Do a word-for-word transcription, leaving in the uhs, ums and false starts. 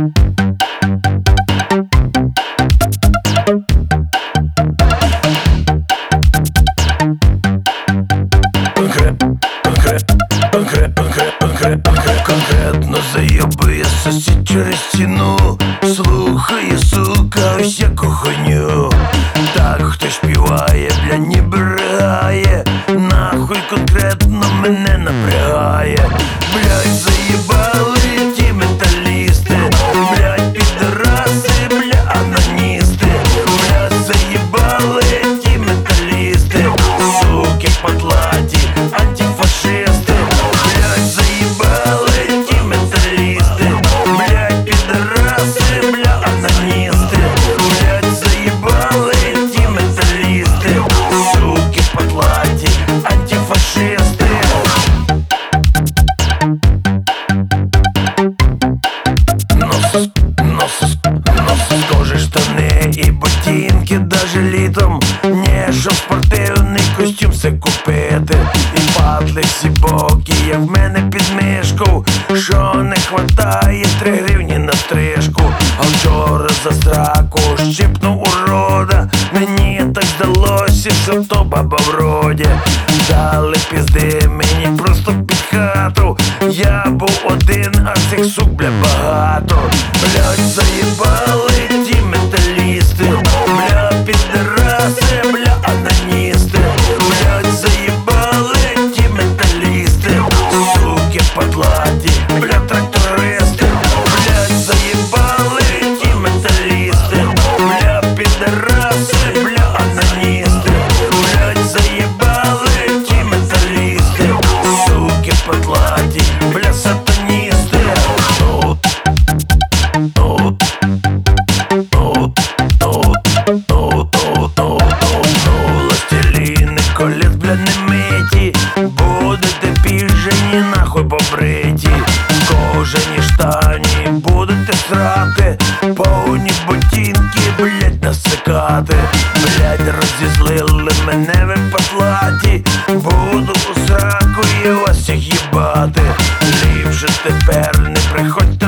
Конкретно заєбує сусід через стіну, слухає, сука, всяку хуйню. Так хтось співає, бля, ніби ригає. Нахуй конкретно мене напрягає. Блядь, заєбали ті металісти. Блядь, підраси, бля, аноністи. Блядь, заєбали ті металісти. Суки потлаті, антифашисти. Блядь, заєбали ті металісти. Блядь, підраси, бля, аноністи. Блядь, заєбали ті металісти. Суки потлаті, антифашисти. Носос, носос, носос, кожи, штани і ботинки даже літом. Не щоб спортивний костюм все купити. І падли всі боки, як в мене під мишку. Що не хватає, три гривні на стрижку. А вчора за сраку щипнув урода. Мені так здалося, що то баба вроді. Дали пізди мені просто під хату. Я був один, а цих сук, бля, багато. Блядь, заєбали ті металісти. Бля, підраси, бля, аноністи. Блядь, заєбали ті металісти. Суки потлаті, бля, трактористи. Блядь, заєбали ті металісти. Бля, підраси, бля, аноністи. Блядь, заєбали ті металісти. Суки потлаті, бля, сатаністи. Властеліни колес, бля, не миті. Будете піжені, нахуй побриті. Кожані штані будете срати. Повні ботинки, блять, насикати. Блять, розізлили мене ви потлаті. Буду у сраку і вас всіх їбати. Ліпше тепер не приходьте